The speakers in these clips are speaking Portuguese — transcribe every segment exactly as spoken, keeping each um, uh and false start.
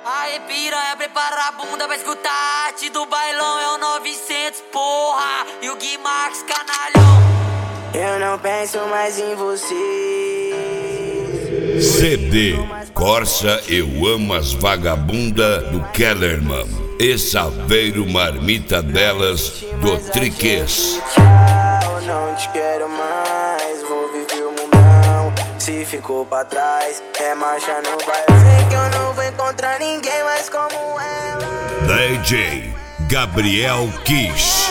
Aê piranha, prepara a bunda pra escutar a arte do bailão. É o novecentos, porra, e o Gui Max, canalhão. Eu não penso mais em você. C D Corsa Eu Amo as Vagabunda do Kellerman e Saveiro Marmita Delas do Triquês. Tchau, não te quero mais, vou viver o mundão. Se ficou pra trás, é marcha no baile. Sei que eu não vou encontrar ninguém mais como ela. D J Gabriel Kish.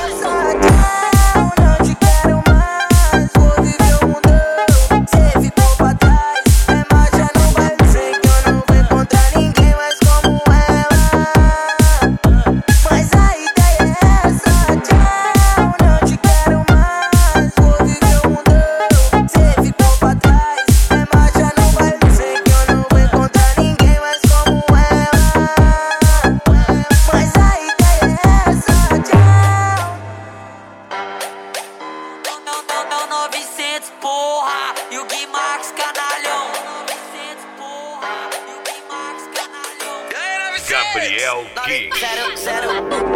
Porra, e o Gui Max, canalhão. novecentos, porra, e o Gui Max, canalhão. Gabriel Kish. Zero, zero.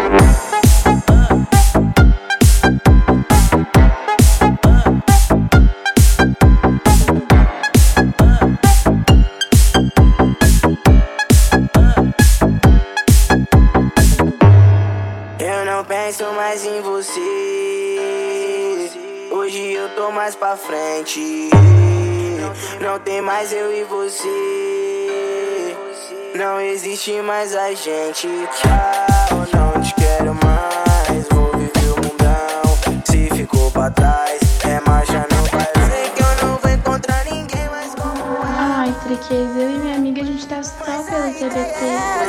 Eu não penso mais em você. Hoje eu tô mais pra frente. Não tem mais eu e você. Não existe mais a gente. Tchau, não te quero mais. Vou viver o mundão. Se ficou pra trás, é marcha no baile. Sei que eu não vou encontrar ninguém mais como ela. Ai, Triquês, eu e minha amiga, a gente tá só pelo T B T.